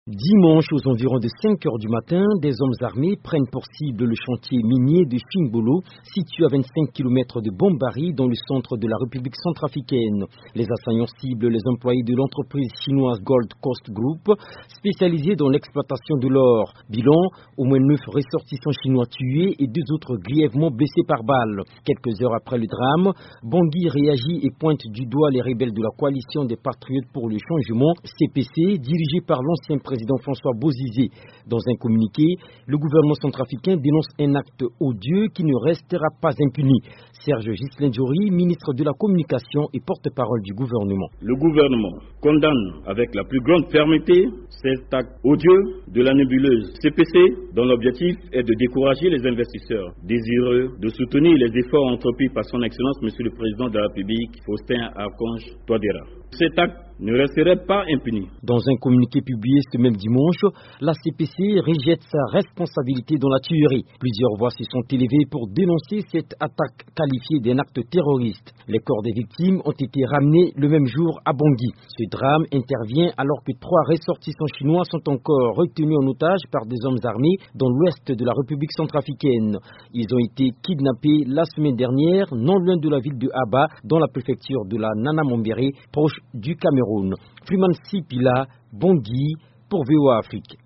Dimanche, aux environs de 5 heures du matin, des hommes armés prennent pour cible le chantier minier de Fingbolo, situé à 25 km de Bombari, dans le centre de la République centrafricaine. Les assaillants ciblent les employés de l'entreprise chinoise Gold Coast Group, spécialisée dans l'exploitation de l'or. Bilan, au moins 9 ressortissants chinois tués et 2 autres grièvement blessés par balle. Quelques heures après le drame, Bangui réagit et pointe du doigt les rebelles de la coalition des patriotes pour le changement, CPC, dirigée par l'ancien président François Bozizé. Dans un communiqué, le gouvernement centrafricain dénonce un acte odieux qui ne restera pas impuni. Serge Ghislain-Diori, ministre de la Communication et porte-parole du gouvernement. Le gouvernement condamne avec la plus grande fermeté cet acte odieux de la nébuleuse CPC, dont l'objectif est de décourager les investisseurs désireux de soutenir les efforts entrepris par son Excellence Monsieur le Président de la République, Faustin Archange Touadéra. Cet acte ne resterait pas impuni. Dans un communiqué publié ce même dimanche, la CPC rejette sa responsabilité dans la tuerie. Plusieurs voix se sont élevées pour dénoncer cette attaque qualifiée d'un acte terroriste. Les corps des victimes ont été ramenés le même jour à Bangui. Ce drame intervient alors que 3 ressortissants chinois sont encore retenus en otage par des hommes armés dans l'ouest de la République centrafricaine. Ils ont été kidnappés la semaine dernière, non loin de la ville de Aba, dans la préfecture de la Nana Mombéré, proche du Cameroun. Freeman Sipila, Bangui, pour VOA Afrique.